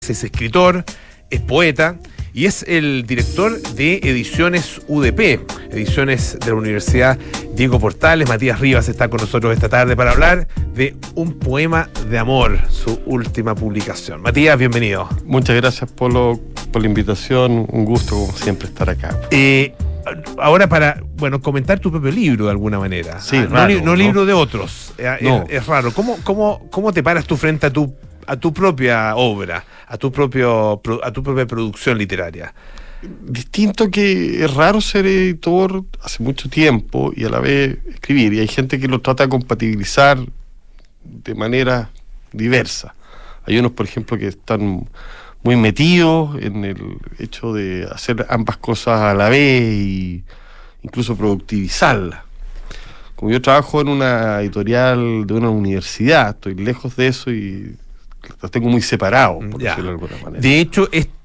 Es escritor, es poeta y es el director de Ediciones UDP, Ediciones de la Universidad Diego Portales. Matías Rivas está con nosotros esta tarde para hablar de Un poema de amor, su última publicación. Matías, bienvenido. Muchas gracias, Polo, por la invitación. Un gusto, como siempre, estar acá. Ahora para, comentar tu propio libro de alguna manera. Sí, raro, no libro de otros. No. Es raro. ¿Cómo te paras tú frente a tu propia obra, a tu propia producción literaria? Distinto que es raro ser editor hace mucho tiempo y a la vez escribir. Y hay gente que lo trata de compatibilizar de manera diversa. Hay unos, por ejemplo, que están muy metidos en el hecho de hacer ambas cosas a la vez e incluso productivizarlas. Como yo trabajo en una editorial de una universidad, estoy lejos de eso y los tengo muy separados, por decirlo de alguna manera. De hecho,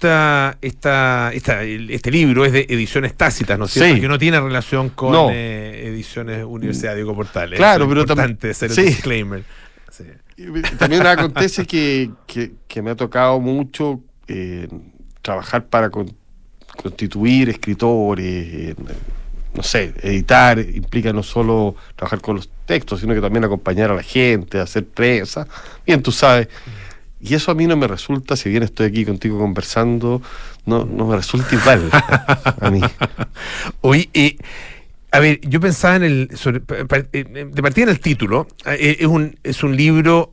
este libro es de Ediciones Tácitas, ¿no es cierto? Sí. Que no tiene relación con No. Ediciones Universidad Diego Portales. Claro, es pero importante hacer el disclaimer. Sí. También acontece que me ha tocado mucho trabajar para constituir escritores, no sé, editar implica no solo trabajar con los textos, sino que también acompañar a la gente, hacer prensa. Bien, tú sabes. Y eso a mí no me resulta, si bien estoy aquí contigo conversando, no me resulta igual a mí. Oye, a ver, yo pensaba de partida en el título. Es un libro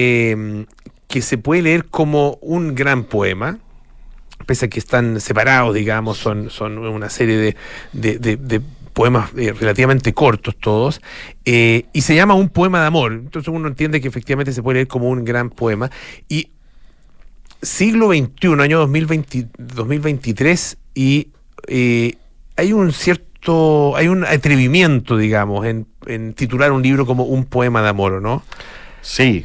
que se puede leer como un gran poema, pese a que están separados, digamos, son una serie de poemas relativamente cortos todos, y se llama Un poema de amor. Entonces uno entiende que efectivamente se puede leer como un gran poema. Y siglo XXI, año 2023, y hay un atrevimiento, digamos, en titular un libro como Un poema de amor, ¿no? Sí.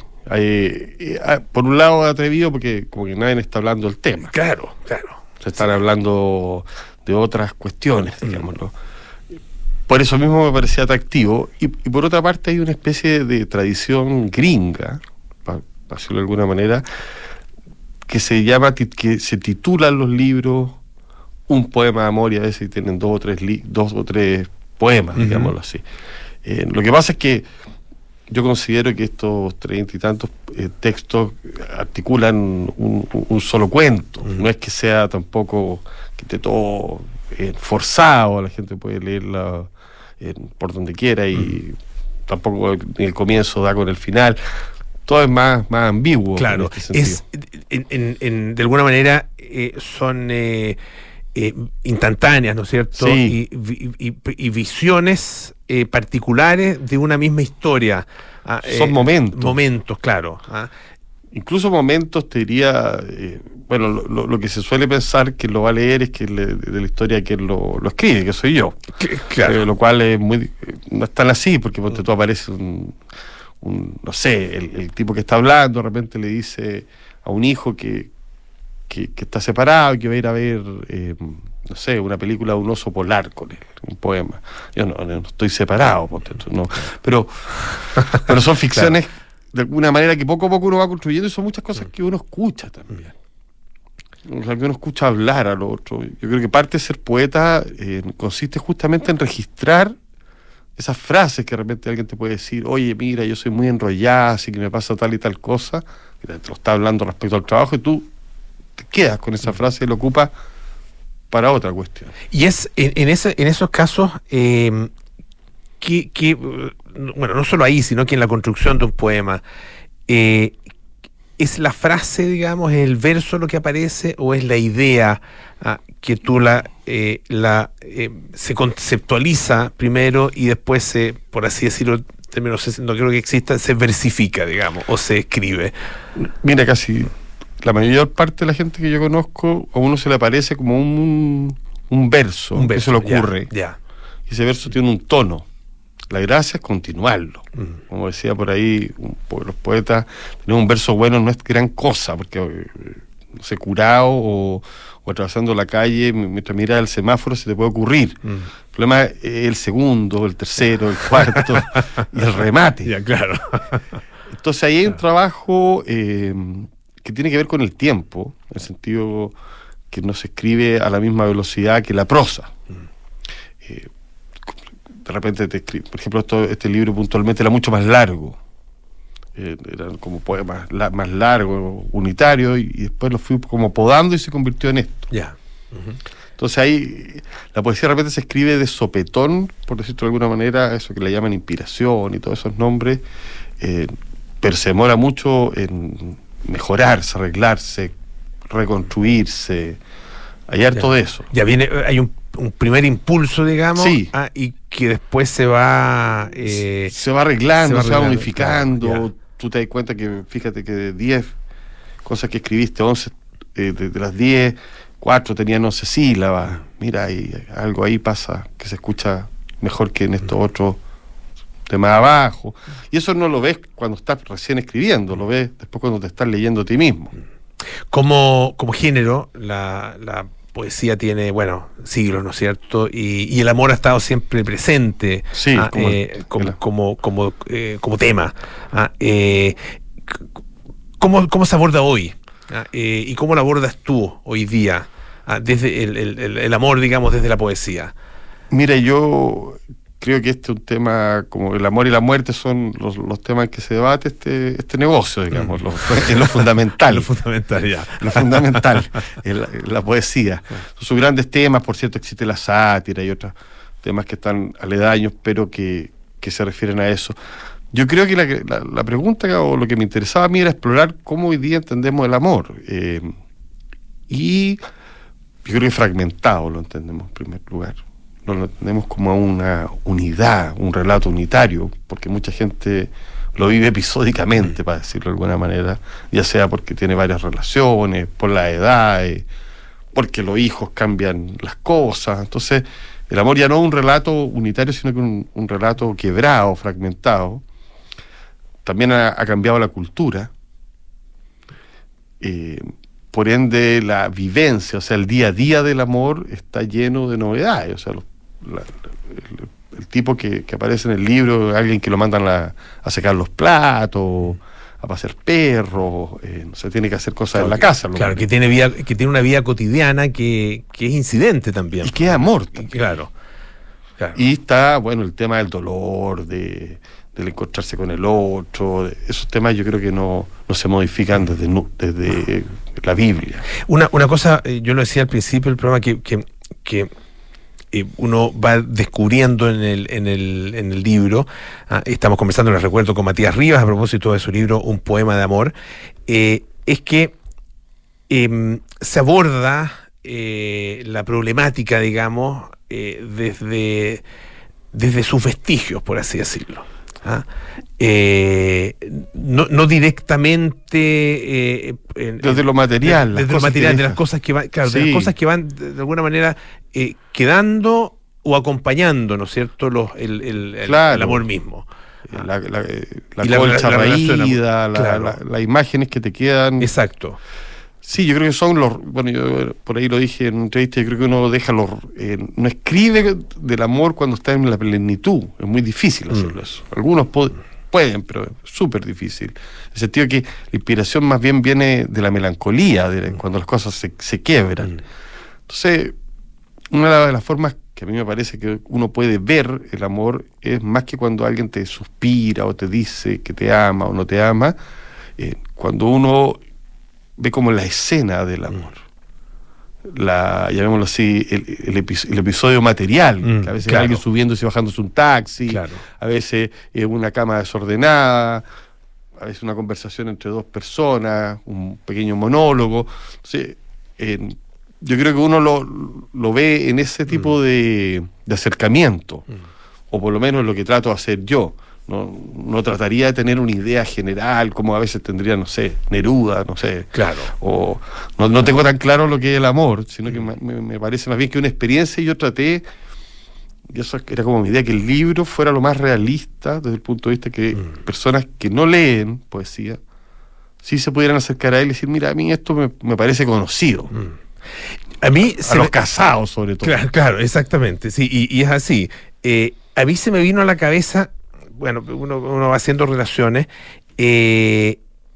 Por un lado atrevido porque como que nadie está hablando del tema. Claro. Se están hablando de otras cuestiones, digámoslo. Por eso mismo me parecía atractivo. Y por otra parte hay una especie de tradición gringa, para decirlo de alguna manera, que se titulan los libros Un poema de amor, y a veces tienen dos o tres poemas, digámoslo así. Lo que pasa es que yo considero que estos 30 y tantos textos articulan un solo cuento. No es que sea tampoco que esté todo forzado, la gente puede leerla por donde quiera y tampoco ni el comienzo da con el final. Todo es más ambiguo. Claro, en este de alguna manera son instantáneas, ¿no es cierto? Sí. Y visiones particulares de una misma historia. Son momentos. Momentos, claro. Incluso momentos, te diría, lo que se suele pensar que lo va a leer es que de la historia que lo escribe, que soy yo. Claro. Lo cual es no es tan así, porque ponte tú aparece no sé, el tipo que está hablando, de repente le dice a un hijo que está separado y que va a ir a ver, no sé, una película de un oso polar con él, un poema. Yo no estoy separado, ponte tú, no. Pero son ficciones, claro, de alguna manera que poco a poco uno va construyendo, y son muchas cosas que uno escucha también. O sea, que uno escucha hablar al otro. Yo creo que parte de ser poeta consiste justamente en registrar esas frases que de repente alguien te puede decir: oye, mira, yo soy muy enrollada, así que me pasa tal y tal cosa, y te lo está hablando respecto al trabajo, y tú te quedas con esa frase y lo ocupas para otra cuestión. Y es en esos casos no solo ahí, sino que en la construcción de un poema, ¿es la frase, digamos, el verso lo que aparece, o es la idea que tú se conceptualiza primero y después por así decirlo, no creo que exista, se versifica, digamos, o se escribe? Mira, casi la mayor parte de la gente que yo conozco, a uno se le aparece como un verso que se le ocurre. Ya. Y ese verso tiene un tono. La gracia es continuarlo. Como decía por ahí los poetas, tener un verso bueno no es gran cosa, porque no sé, curado o atravesando la calle, mientras miras el semáforo se te puede ocurrir. El problema es el segundo, el tercero, el cuarto y el remate. Ya, claro. Entonces ahí hay un trabajo que tiene que ver con el tiempo, en el sentido que no se escribe a la misma velocidad que la prosa. De repente te escribe, por ejemplo, este libro puntualmente era mucho más largo. Eran como poemas más largos, unitarios, y después lo fui como podando y se convirtió en esto. Ya. Entonces ahí la poesía de repente se escribe de sopetón, por decirlo de alguna manera, eso que le llaman inspiración y todos esos nombres, pero se demora mucho en mejorarse, arreglarse, reconstruirse. Hay harto de eso. Ya viene, hay un primer impulso, digamos, sí. Y que después se va arreglando, se va modificando. Claro, tú te das cuenta que, fíjate que de 10 cosas que escribiste, 11, de las 10, 4 tenían 11 sílabas. Mira, algo ahí pasa que se escucha mejor que en estos otros temas abajo. Y eso no lo ves cuando estás recién escribiendo, lo ves después cuando te estás leyendo a ti mismo. Como género, la poesía tiene, bueno, siglos, ¿no es cierto? Y el amor ha estado siempre presente, sí, como tema. ¿Cómo se aborda hoy? ¿Y cómo lo abordas tú hoy día? Desde el amor, digamos, desde la poesía. Mira, yo creo que este es un tema, como el amor y la muerte son los temas que se debate este negocio, digamos, es lo fundamental. Lo fundamental, ya. Lo fundamental, la poesía. Son sus grandes temas, por cierto, existe la sátira y otros temas que están aledaños, pero que se refieren a eso. Yo creo que la pregunta, o lo que me interesaba a mí, era explorar cómo hoy día entendemos el amor. Y yo creo que fragmentado lo entendemos en primer lugar. No lo entendemos como una unidad, un relato unitario, porque mucha gente lo vive episódicamente, para decirlo de alguna manera, ya sea porque tiene varias relaciones, por la edad, porque los hijos cambian las cosas. Entonces, el amor ya no es un relato unitario, sino que un relato quebrado, fragmentado. También ha cambiado la cultura. Por ende, la vivencia, o sea, el día a día del amor está lleno de novedades. O sea, el tipo que aparece en el libro, alguien que lo mandan a secar los platos, a pasear perros, no sé, tiene que hacer cosas en la casa. Claro, que tiene una vida cotidiana que es incidente también. Y que es amor. Claro. Y está, bueno, el tema del dolor, del encontrarse con el otro. Esos temas yo creo que no se modifican desde la Biblia. Una cosa, yo lo decía al principio del programa, que uno va descubriendo en el libro. Estamos conversando, les recuerdo, con Matías Rivas a propósito de su libro Un poema de amor. Es que se aborda la problemática, digamos, desde sus vestigios, por así decirlo. No directamente desde lo material, de las cosas que van, claro, sí, de las cosas que van de alguna manera quedando o acompañando, ¿no es cierto?, el amor mismo. La colcha raída, las imágenes que te quedan. Exacto. Sí, yo creo que son bueno, yo por ahí lo dije en una entrevista, yo creo que uno deja no escribe del amor cuando está en la plenitud, es muy difícil hacerlo eso. Algunos pueden, pero es súper difícil. En el sentido que la inspiración más bien viene de la melancolía, cuando las cosas se quiebran. Entonces, una de las formas que a mí me parece que uno puede ver el amor es más que cuando alguien te suspira o te dice que te ama o no te ama, cuando uno ve como la escena del amor, llamémoslo así, el episodio material, que a veces alguien subiéndose y bajándose un taxi, a veces una cama desordenada, a veces una conversación entre dos personas, un pequeño monólogo. Entonces, yo creo que uno lo ve en ese tipo de acercamiento, o por lo menos lo que trato de hacer yo. No trataría de tener una idea general como a veces tendría, no sé, Neruda, no sé. Claro. O no tengo tan claro lo que es el amor, sino que me parece más bien que una experiencia, y yo traté, y eso era como mi idea, que el libro fuera lo más realista desde el punto de vista que personas que no leen poesía sí se pudieran acercar a él y decir, mira, a mí esto me parece conocido. A mí a los casados, sobre todo. Claro, exactamente, sí, y es así. A mí se me vino a la cabeza, bueno, uno va haciendo relaciones,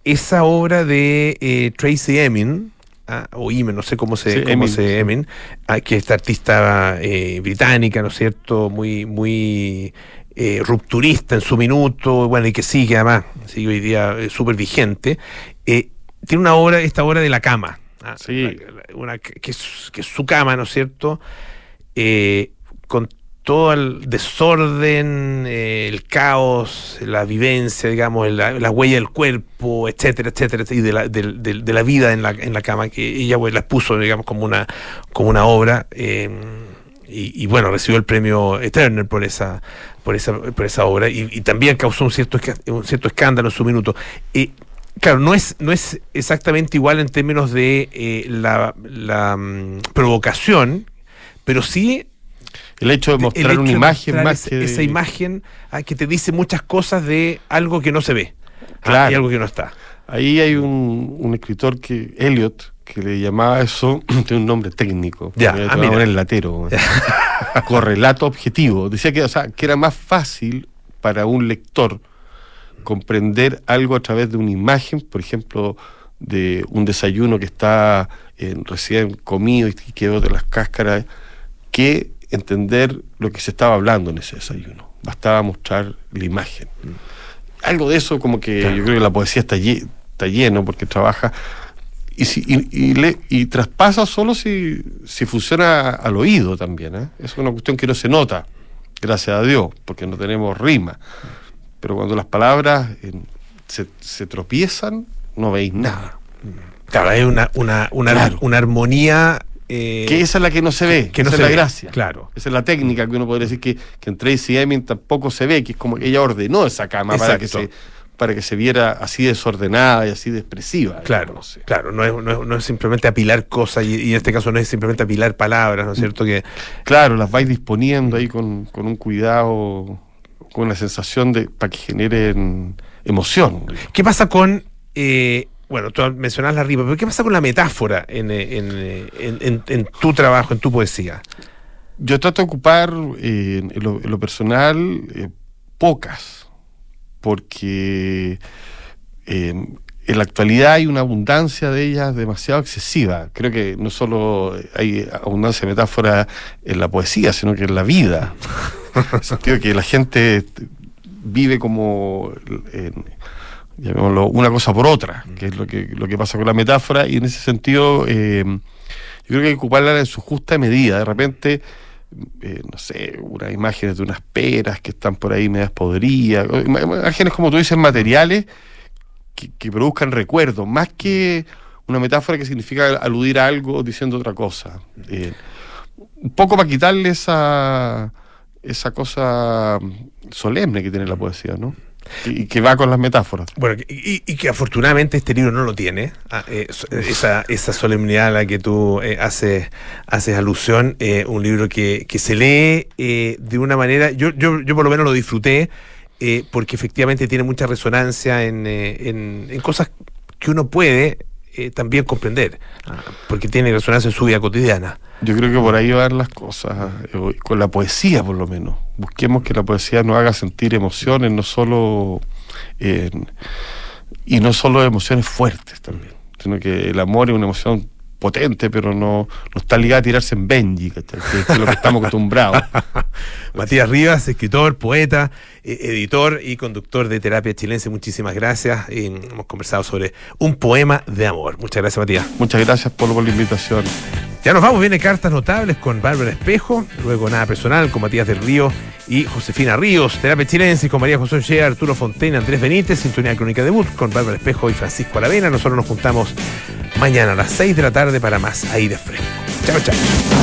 esa obra de Tracy Emin, o Emin, no sé cómo se, Sí, cómo Emin, se sí. Emin, que es esta artista británica, ¿no es cierto? Muy rupturista en su minuto, bueno, y que sigue además, sigue hoy día súper vigente. Tiene esta obra de la cama, Sí. que es su cama, ¿no es cierto? Con todo el desorden, el caos, la vivencia, digamos, la huella del cuerpo, etcétera, etcétera, y de la vida en la cama, que ella pues, la puso, digamos, como una obra, y bueno, recibió el premio Turner por esa obra, y también causó un cierto escándalo en su minuto. Claro, no es exactamente igual en términos de la provocación, pero sí El hecho de mostrar una imagen más que... esa imagen que te dice muchas cosas de algo que no se ve, Claro. y algo que no está. Ahí hay un escritor Eliot, que le llamaba eso, tiene un nombre técnico, Ya, te voy a mira. poner el latero, correlato objetivo. Decía que, o sea, que era más fácil para un lector comprender algo a través de una imagen, por ejemplo, de un desayuno que está recién comido y quedó de las cáscaras, que entender lo que se estaba hablando en ese desayuno. Bastaba mostrar la imagen. Algo de eso como que Claro. yo creo que la poesía está lleno porque trabaja y traspasa solo si funciona al oído también, ¿eh? Es una cuestión que no se nota, gracias a Dios, porque no tenemos rima. Pero cuando las palabras se tropiezan, no veis nada. Claro, hay Claro. una armonía Que esa es la que no se ve, que no esa se es la ve, gracia. claro. Esa es la técnica que uno podría decir que en Tracy Emin tampoco se ve, que es como que ella ordenó esa cama Exacto. para que se viera así desordenada y así de expresiva. Claro, No sé. claro, no es simplemente apilar cosas, y en este caso no es simplemente apilar palabras, ¿no es cierto? Que Claro, las vais disponiendo ahí con un cuidado, con la sensación para que generen emoción. ¿qué pasa con bueno, tú mencionabas la rima, pero qué pasa con la metáfora en tu trabajo, en tu poesía? Yo trato de ocupar en lo personal pocas, porque en la actualidad hay una abundancia de ellas demasiado excesiva. Creo que no solo hay abundancia de metáfora en la poesía, sino que en la vida. En el sentido que la gente vive como, llamémoslo, una cosa por otra, que es lo que pasa con la metáfora, y en ese sentido yo creo que hay que ocuparla en su justa medida. De repente, no sé, unas imágenes de unas peras que están por ahí medias podridas, imágenes, como tú dices, materiales que produzcan recuerdos, más que una metáfora que significa aludir a algo diciendo otra cosa. Un poco para quitarle esa cosa solemne que tiene la poesía, ¿no? Y que va con las metáforas. Bueno, y que afortunadamente este libro no lo tiene, esa solemnidad a la que tú haces alusión, un libro que se lee de una manera, yo por lo menos lo disfruté, porque efectivamente tiene mucha resonancia en cosas que uno puede también comprender, porque tiene resonancia en su vida cotidiana. Yo creo que por ahí van las cosas, con la poesía por lo menos. Busquemos que la poesía nos haga sentir emociones, no solo y no solo emociones fuertes también, sino que el amor es una emoción potente, pero no está ligada a tirarse en Benji, ¿cachai? Que es lo que estamos acostumbrados. Matías Rivas, escritor, poeta, editor y conductor de Terapia Chilense, muchísimas gracias. Hemos conversado sobre un poema de amor. Muchas gracias, Matías. Muchas gracias, Polo, por la invitación. Ya nos vamos, viene Cartas Notables con Bárbara Espejo, luego Nada Personal con Matías del Río y Josefina Ríos, Terapia Chilense con María José Ochea, Arturo Fontaine, Andrés Benítez, Sintonía Crónica Debut con Bárbara Espejo y Francisco Aravena. Nosotros nos juntamos mañana a las 6 de la tarde para más aire fresco. Chao, chao.